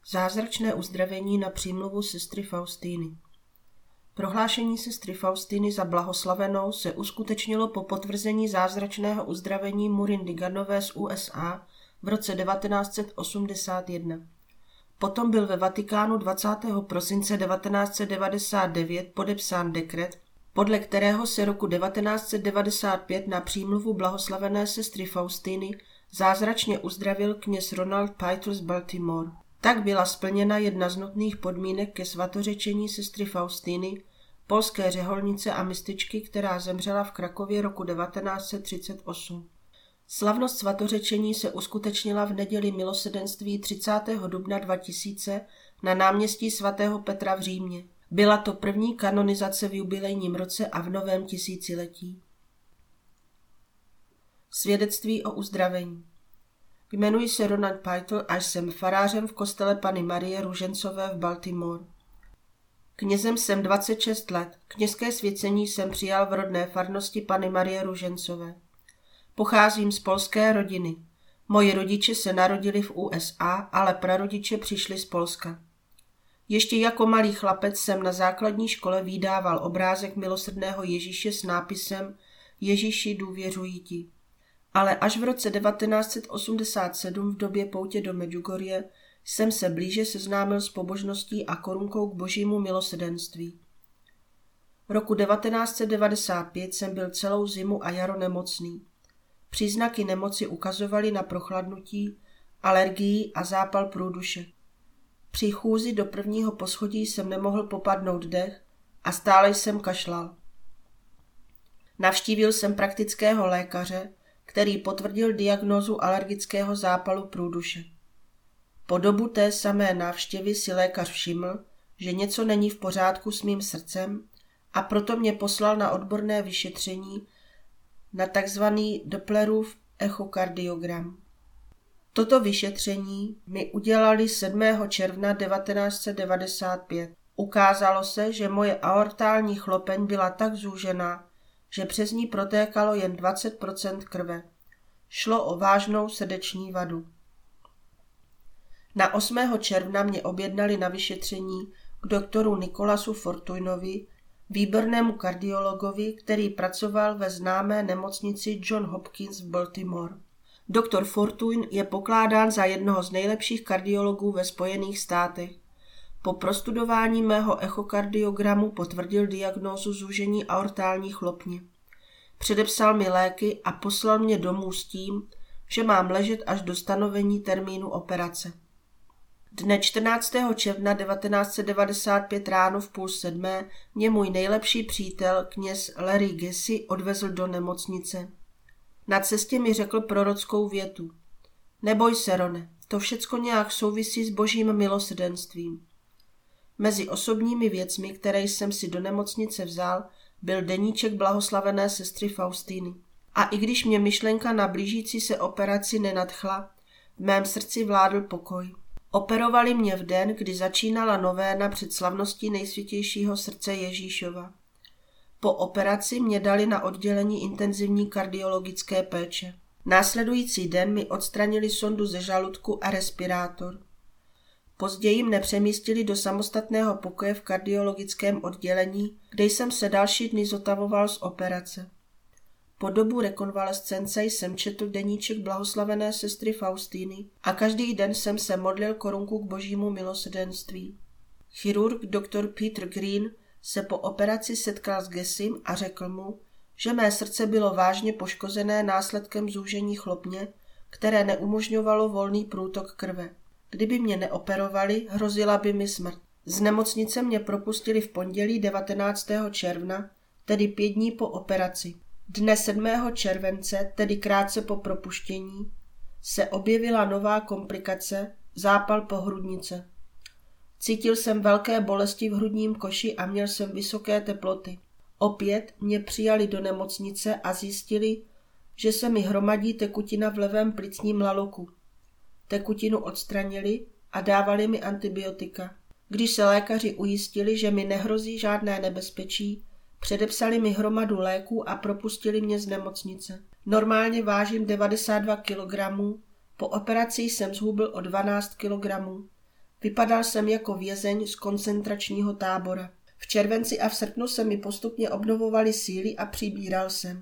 Zázračné uzdravení na přímluvu sestry Faustýny. Prohlášení sestry Faustýny za blahoslavenou se uskutečnilo po potvrzení zázračného uzdravení Maureen Diganové z USA v roce 1981. Potom byl ve Vatikánu 20. prosince 1999 podepsán dekret, podle kterého se roku 1995 na přímluvu blahoslavené sestry Faustýny zázračně uzdravil kněz Ronald Pytle z Baltimore. Tak byla splněna jedna z nutných podmínek ke svatořečení sestry Faustýny, polské řeholnice a mističky, která zemřela v Krakově roku 1938. Slavnost svatořečení se uskutečnila v neděli milosedenství 30. dubna 2000 na náměstí svatého Petra v Římě. Byla to první kanonizace v jubilejním roce a v novém tisíciletí. Svědectví o uzdravení. Jmenuji se Ronald Pytle a jsem farářem v kostele Panny Marie Růžencové v Baltimore. Knězem jsem 26 let, kněžské svěcení jsem přijal v rodné farnosti Panny Marie Růžencové. Pocházím z polské rodiny. Moji rodiče se narodili v USA, ale prarodiče přišli z Polska. Ještě jako malý chlapec jsem na základní škole vídával obrázek milosrdného Ježíše s nápisem Ježíši, důvěřuji ti. Ale až v roce 1987 v době poutě do Medjugorje jsem se blíže seznámil s pobožností a korunkou k božímu milosrdenství. Roku 1995 jsem byl celou zimu a jaro nemocný. Příznaky nemoci ukazovaly na prochladnutí, alergii a zápal průdušek. Při chůzi do prvního poschodí jsem nemohl popadnout dech a stále jsem kašlal. Navštívil jsem praktického lékaře, který potvrdil diagnózu alergického zápalu průdušek. Po dobu té samé návštěvy si lékař všiml, že něco není v pořádku s mým srdcem a proto mě poslal na odborné vyšetření na tzv. Dopplerův echokardiogram. Toto vyšetření mi udělali 7. června 1995. Ukázalo se, že moje aortální chlopeň byla tak zúžená, že přes ní protékalo jen 20% krve. Šlo o vážnou srdeční vadu. Na 8. června mě objednali na vyšetření k doktoru Nicolasu Fortuinovi, výbornému kardiologovi, který pracoval ve známé nemocnici John Hopkins v Baltimore. Doktor Fortuin je pokládán za jednoho z nejlepších kardiologů ve Spojených státech. Po prostudování mého echokardiogramu potvrdil diagnózu zúžení aortální chlopně. Předepsal mi léky a poslal mě domů s tím, že mám ležet až do stanovení termínu operace. Dne 14. června 1995 ráno v 6:30 mě můj nejlepší přítel, kněz Larry Gessi, odvezl do nemocnice. Na cestě mi řekl prorockou větu. Neboj se, Rone, to všecko nějak souvisí s božím milosrdenstvím. Mezi osobními věcmi, které jsem si do nemocnice vzal, byl deníček blahoslavené sestry Faustýny. A i když mě myšlenka na blížící se operaci nenadchla, v mém srdci vládl pokoj. Operovali mě v den, kdy začínala novéna před slavností nejsvětějšího srdce Ježíšova. Po operaci mě dali na oddělení intenzivní kardiologické péče. Následující den mi odstranili sondu ze žaludku a respirátor. Později mne přemístili do samostatného pokoje v kardiologickém oddělení, kde jsem se další dny zotavoval z operace. Po dobu rekonvalescence jsem četl deníček blahoslavené sestry Faustýny a každý den jsem se modlil korunku k božímu milosrdenství. Chirurg dr. Peter Green se po operaci setkal s Gessim a řekl mu, že mé srdce bylo vážně poškozené následkem zúžení chlopně, které neumožňovalo volný průtok krve. Kdyby mě neoperovali, hrozila by mi smrt. Z nemocnice mě propustili v pondělí 19. června, tedy 5 dní po operaci. Dne 7. července, tedy krátce po propuštění, se objevila nová komplikace, zápal pohrudnice. Cítil jsem velké bolesti v hrudním koši a měl jsem vysoké teploty. Opět mě přijali do nemocnice a zjistili, že se mi hromadí tekutina v levém plicním laloku. Tekutinu odstranili a dávali mi antibiotika. Když se lékaři ujistili, že mi nehrozí žádné nebezpečí, předepsali mi hromadu léků a propustili mě z nemocnice. Normálně vážím 92 kg, po operaci jsem zhubl o 12 kg. Vypadal jsem jako vězeň z koncentračního tábora. V červenci a v srpnu se mi postupně obnovovaly síly a přibíral jsem.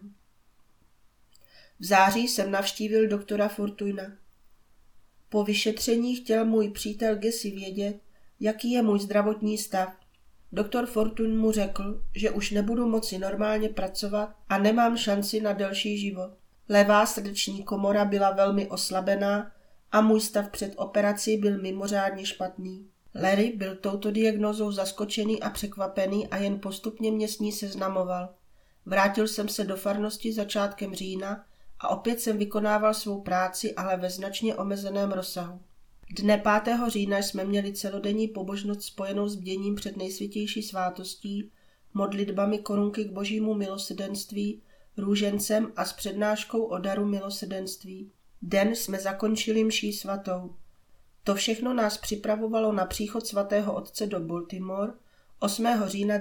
V září jsem navštívil doktora Fortuina. Po vyšetření chtěl můj přítel Gessi vědět, jaký je můj zdravotní stav. Doktor Fortuin mu řekl, že už nebudu moci normálně pracovat a nemám šanci na delší život. Levá srdeční komora byla velmi oslabená a můj stav před operací byl mimořádně špatný. Larry byl touto diagnózou zaskočený a překvapený a jen postupně mě s ní seznamoval. Vrátil jsem se do farnosti začátkem října a opět jsem vykonával svou práci, ale ve značně omezeném rozsahu. Dne 5. října jsme měli celodenní pobožnost spojenou s bděním před nejsvětější svátostí, modlitbami korunky k Božímu milosrdenství, růžencem a s přednáškou o daru milosrdenství. Den jsme zakončili mší svatou. To všechno nás připravovalo na příchod svatého otce do Baltimore 8. října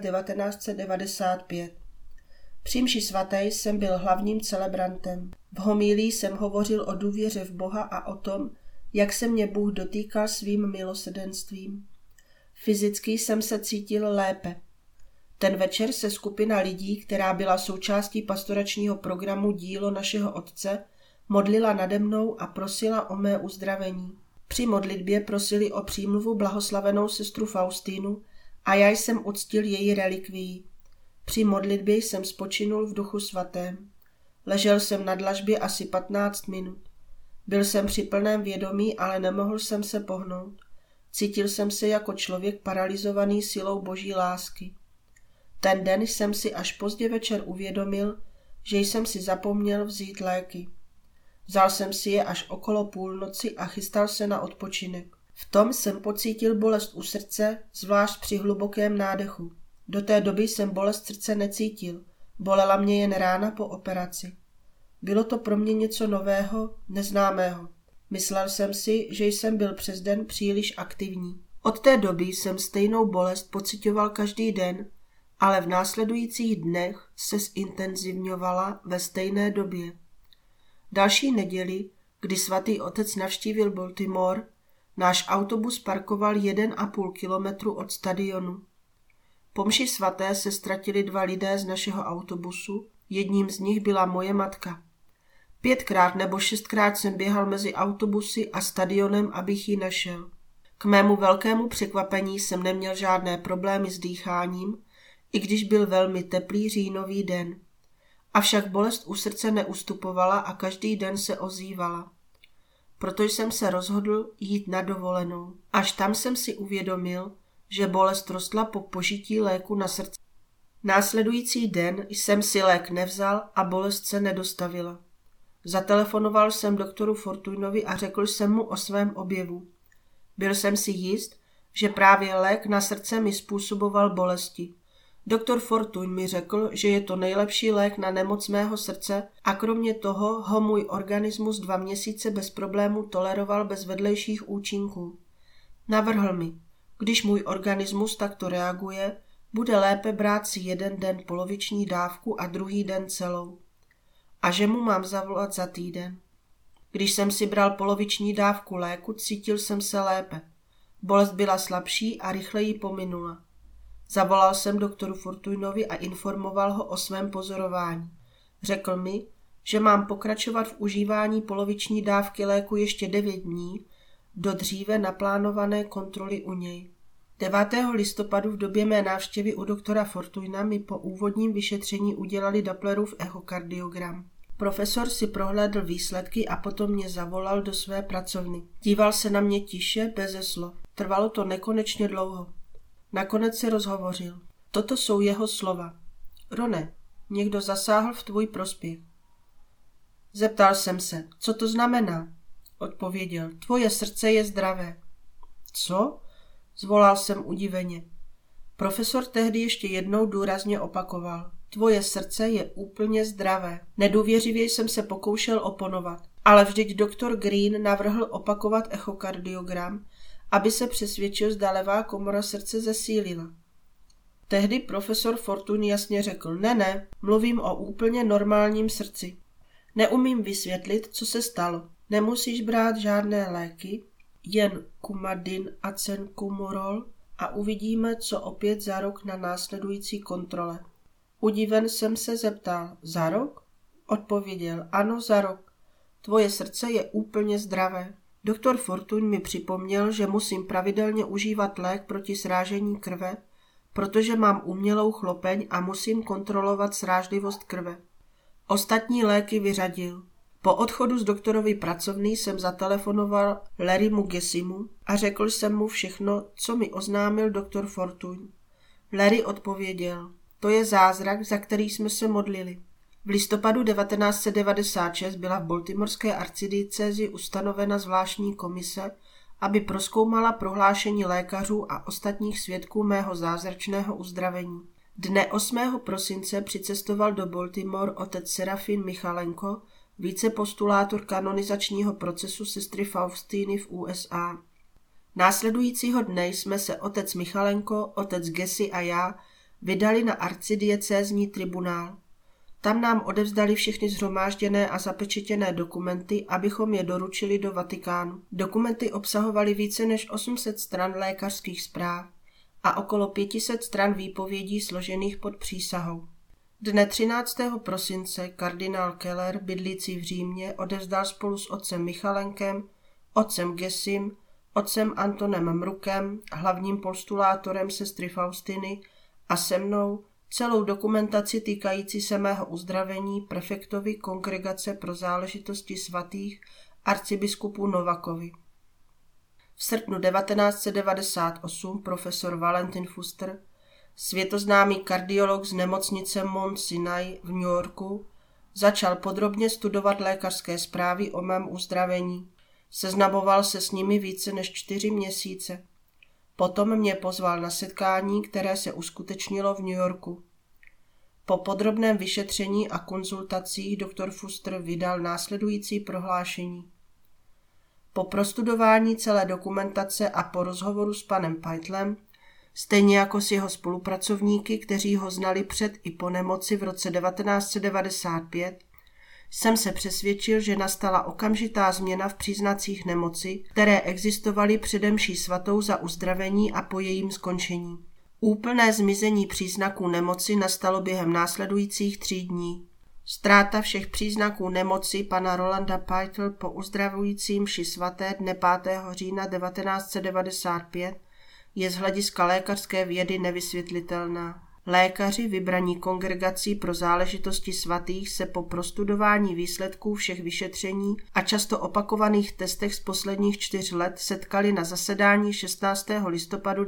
1995. Při mši svaté jsem byl hlavním celebrantem. V homílii jsem hovořil o důvěře v Boha a o tom, jak se mě Bůh dotýkal svým milosrdenstvím. Fyzicky jsem se cítil lépe. Ten večer se skupina lidí, která byla součástí pastoračního programu Dílo našeho Otce, modlila nade mnou a prosila o mé uzdravení. Při modlitbě prosili o přímluvu blahoslavenou sestru Faustínu a já jsem uctil její relikvii. Při modlitbě jsem spočinul v Duchu svatém. Ležel jsem na dlažbě asi 15 minut. Byl jsem při plném vědomí, ale nemohl jsem se pohnout. Cítil jsem se jako člověk paralyzovaný silou Boží lásky. Ten den jsem si až pozdě večer uvědomil, že jsem si zapomněl vzít léky. Vzal jsem si je až okolo půlnoci a chystal se na odpočinek. V tom jsem pocítil bolest u srdce, zvlášť při hlubokém nádechu. Do té doby jsem bolest srdce necítil, bolela mě jen rána po operaci. Bylo to pro mě něco nového, neznámého. Myslel jsem si, že jsem byl přes den příliš aktivní. Od té doby jsem stejnou bolest pociťoval každý den, ale v následujících dnech se zintenzivňovala ve stejné době. Další neděli, kdy svatý otec navštívil Baltimore, náš autobus parkoval 1,5 kilometru od stadionu. Po mši svaté se ztratili 2 lidé z našeho autobusu, jedním z nich byla moje matka. 5krát nebo 6krát jsem běhal mezi autobusy a stadionem, abych ji našel. K mému velkému překvapení jsem neměl žádné problémy s dýcháním, i když byl velmi teplý říjnový den. Avšak bolest u srdce neustupovala a každý den se ozývala. Proto jsem se rozhodl jít na dovolenou. Až tam jsem si uvědomil, že bolest rostla po požití léku na srdce. Následující den jsem si lék nevzal a bolest se nedostavila. Zatelefonoval jsem doktoru Fortuinovi a řekl jsem mu o svém objevu. Byl jsem si jist, že právě lék na srdce mi způsoboval bolesti. Doktor Fortuin mi řekl, že je to nejlepší lék na nemoc mého srdce a kromě toho ho můj organismus 2 měsíce bez problémů toleroval bez vedlejších účinků. Navrhl mi, když můj organismus takto reaguje, bude lépe brát si jeden den poloviční dávku a druhý den celou. A že mu mám zavolat za týden. Když jsem si bral poloviční dávku léku, cítil jsem se lépe. Bolest byla slabší a rychleji pominula. Zavolal jsem doktoru Fortuinovi a informoval ho o svém pozorování. Řekl mi, že mám pokračovat v užívání poloviční dávky léku ještě 9 dní do dříve naplánované kontroly u něj. 9. listopadu v době mé návštěvy u doktora Fortuina mi po úvodním vyšetření udělali Dopplerův echokardiogram. Profesor si prohlédl výsledky a potom mě zavolal do své pracovny. Díval se na mě tiše, beze slov. Trvalo to nekonečně dlouho. Nakonec se rozhovořil. Toto jsou jeho slova. Rone, někdo zasáhl v tvůj prospěch. Zeptal jsem se, co to znamená? Odpověděl, tvoje srdce je zdravé. Co? Zvolal jsem udiveně. Profesor tehdy ještě jednou důrazně opakoval. Tvoje srdce je úplně zdravé. Nedůvěřivě jsem se pokoušel oponovat. Ale vždyť doktor Green navrhl opakovat echokardiogram, aby se přesvědčil, zda levá komora srdce zesílila. Tehdy profesor Fortuin jasně řekl, ne, mluvím o úplně normálním srdci. Neumím vysvětlit, co se stalo. Nemusíš brát žádné léky, jen Coumadin a Cenkumorol a uvidíme, co opět za rok na následující kontrole. Udiven jsem se zeptal, za rok? Odpověděl, ano, za rok. Tvoje srdce je úplně zdravé. Doktor Fortuyn mi připomněl, že musím pravidelně užívat lék proti srážení krve, protože mám umělou chlopeň a musím kontrolovat srážlivost krve. Ostatní léky vyřadil. Po odchodu z doktorovy pracovny jsem zatelefonoval Larrymu Gessimu a řekl jsem mu všechno, co mi oznámil doktor Fortuyn. Larry odpověděl, to je zázrak, za který jsme se modlili. V listopadu 1996 byla v baltimorské arcidiecézi ustanovena zvláštní komise, aby prozkoumala prohlášení lékařů a ostatních svědků mého zázračného uzdravení. Dne 8. prosince přicestoval do Baltimore otec Serafin Michalenko, vicepostulátor kanonizačního procesu sestry Faustiny v USA. Následujícího dne jsme se otec Michalenko, otec Gessi a já vydali na arcidiecézní tribunál. Tam nám odevzdali všechny shromážděné a zapečetěné dokumenty, abychom je doručili do Vatikánu. Dokumenty obsahovaly více než 800 stran lékařských zpráv a okolo 500 stran výpovědí složených pod přísahou. Dne 13. prosince kardinál Keller, bydlící v Římě, odevzdal spolu s otcem Michalenkem, otcem Gessim, otcem Antonem Mrukem, hlavním postulátorem sestry Faustiny a se mnou celou dokumentaci týkající se mého uzdravení prefektovi Kongregace pro záležitosti svatých arcibiskupů Novakovi. V srpnu 1998 profesor Valentin Fuster, světoznámý kardiolog z nemocnice Mount Sinai v New Yorku, začal podrobně studovat lékařské zprávy o mém uzdravení. Seznamoval se s nimi více než 4 měsíce. Potom mě pozval na setkání, které se uskutečnilo v New Yorku. Po podrobném vyšetření a konzultacích doktor Fuster vydal následující prohlášení. Po prostudování celé dokumentace a po rozhovoru s panem Peitlem, stejně jako s jeho spolupracovníky, kteří ho znali před i po nemoci v roce 1995, jsem se přesvědčil, že nastala okamžitá změna v příznacích nemoci, které existovaly přede mší svatou za uzdravení a po jejím skončení. Úplné zmizení příznaků nemoci nastalo během následujících 3 dní. Ztráta všech příznaků nemoci pana Rolanda Peitel po uzdravující mši svaté dne 5. října 1995 je z hlediska lékařské vědy nevysvětlitelná. Lékaři vybraní Kongregací pro záležitosti svatých se po prostudování výsledků všech vyšetření a často opakovaných testech z posledních 4 let setkali na zasedání 16. listopadu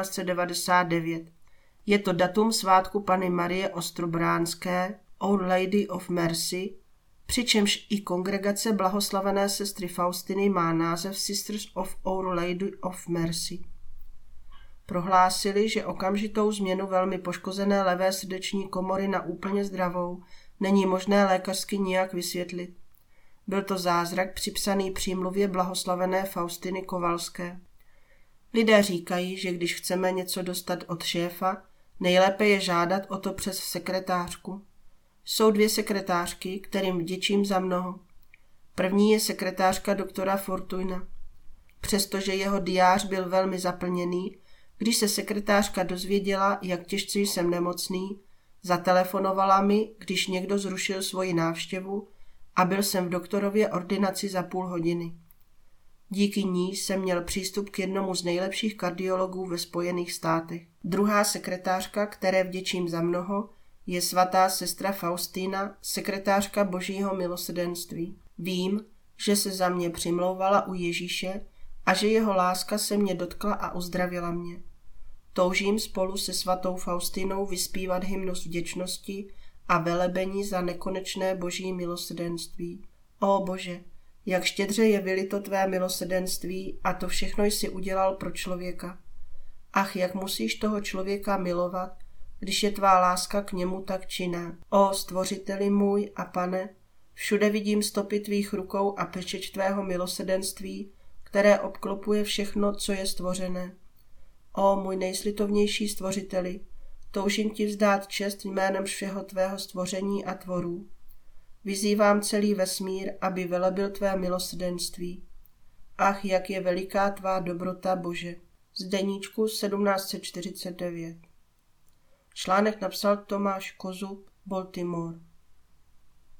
1999. Je to datum svátku Panny Marie Ostrobránské, Our Lady of Mercy, přičemž i Kongregace blahoslavené sestry Faustiny má název Sisters of Our Lady of Mercy. Prohlásili, že okamžitou změnu velmi poškozené levé srdeční komory na úplně zdravou není možné lékařsky nijak vysvětlit. Byl to zázrak připsaný přímluvě blahoslavené Faustiny Kovalské. Lidé říkají, že když chceme něco dostat od šéfa, nejlépe je žádat o to přes sekretářku. Jsou 2 sekretářky, kterým vděčím za mnoho. První je sekretářka doktora Fortuyna. Přestože jeho diář byl velmi zaplněný, když se sekretářka dozvěděla, jak těžce jsem nemocný, zatelefonovala mi, když někdo zrušil svoji návštěvu a byl jsem v doktorově ordinaci za půl hodiny. Díky ní jsem měl přístup k jednomu z nejlepších kardiologů ve Spojených státech. Druhá sekretářka, které vděčím za mnoho, je svatá sestra Faustina, sekretářka Božího milosrdenství. Vím, že se za mě přimlouvala u Ježíše a že jeho láska se mě dotkla a uzdravila mě. Toužím spolu se svatou Faustinou vyspívat hymnus vděčnosti a velebení za nekonečné Boží milosrdenství. Ó Bože, jak štědře je vylito tvé milosrdenství a to všechno jsi udělal pro člověka. Ach, jak musíš toho člověka milovat, když je tvá láska k němu tak činná. Ó stvořiteli můj a Pane, všude vidím stopy tvých rukou a pečeť tvého milosrdenství, které obklopuje všechno, co je stvořené. Ó můj nejslitovnější stvořiteli, toužím ti vzdát čest jménem všeho tvého stvoření a tvorů. Vyzývám celý vesmír, aby velebil tvé milosrdenství. Ach, jak je veliká tvá dobrota, Bože. Z deníčku 1749. Článek napsal Tomáš Kozub, Baltimore.